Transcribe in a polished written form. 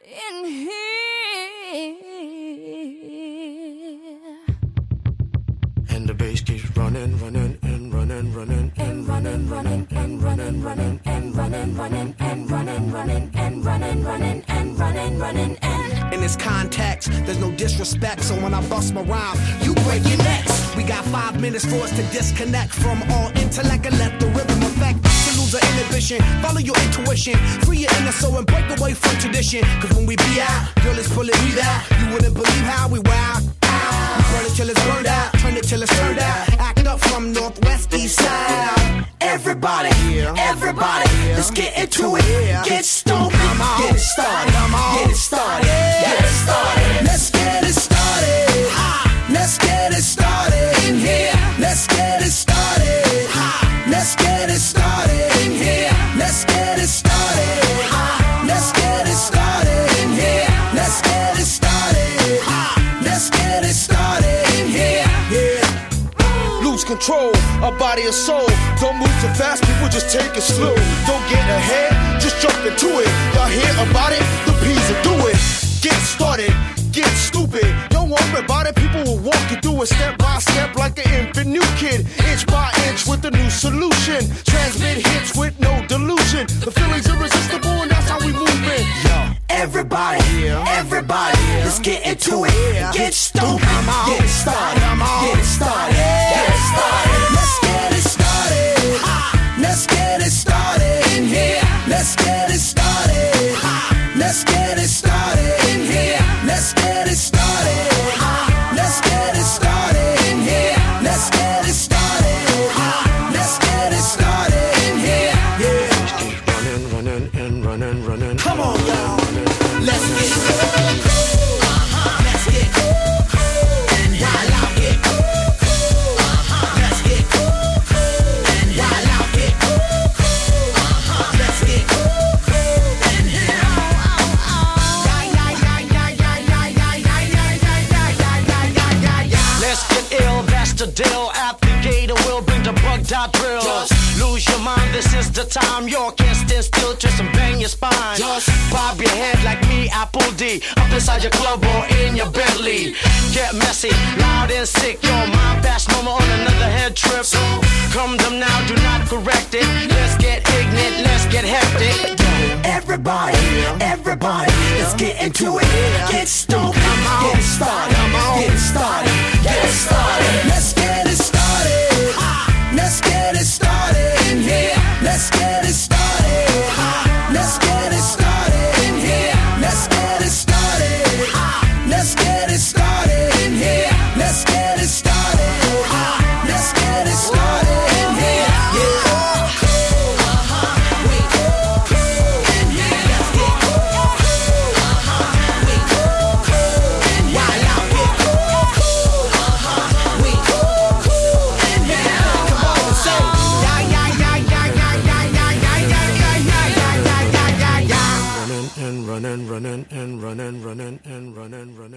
in here. And the bass keeps running, running, and running, running, and running, running, and running, running, and running, running, and running, running, and running, running, and running, running, and in this context, there's no disrespect, so when I bust my rhyme, you break your necks. We got 5 minutes for us to disconnect from all intellect and let the rhythm affect. To lose the inhibition, follow your intuition, free your inner soul and break away from tradition. Cause when we be out, girl, it's pulling me out. You wouldn't believe how we wow. We burn it till it's burned out, turn it till it's turned out. Act up from northwest, east side. Everybody, everybody, let's get into it. Get stoked, get it started, get it started, get it started. Let's get it started. Let's get it started in here. Let's get it started. Let's get it started in here. Let's get it started. Let's get it started in here. Let's get it started. Let's get it started in here. Yeah. Lose control of body and soul. Don't move too fast, people just take it slow. Don't get ahead, just jump into it. Y'all hear about it? The P's will do it. Get started, get stupid. Don't worry about it, people will walk you through it step by step like an infant new kid. Inch by inch with a new solution. Transmit hits with no delusion. The feeling's irresistible and that's how we move in. Yo. Everybody, everybody, let's get into it. Get stoked, get it started, get it started, get it started. Let's get it started. Let's get it started in here. Let's get it started. Let's get it started in here. Let's get it started. Let's get it started in here. Let's get it started. Let's get it started in here. Yeah. Running, running, and running, running. Come on, y'all. Let's get it. Let's get it. And while I get it. Let's get it. And while I get it. Let's get it. And let's get ill, that's the deal. At the gate, we'll bring the bugged out drills. Lose your mind, this is the time. You can't stand still, twist and bang your spine. Bob your head like me, Apple D. Up inside your club or in your Bentley. Get messy, loud and sick. Your mind fast, no more on another head trip. So come them now, do not correct it. Let's get ignorant, let's get hectic. everybody, everybody, let's get into it. Get stoked, get it started, get it started, get it started. Let's get it started. Let's get it started in here. Let's get it started. Let's get it started in here. Let's get it started. Let's get it started in here. Let's get it started. Let's get it started in here. Running and running and running and running.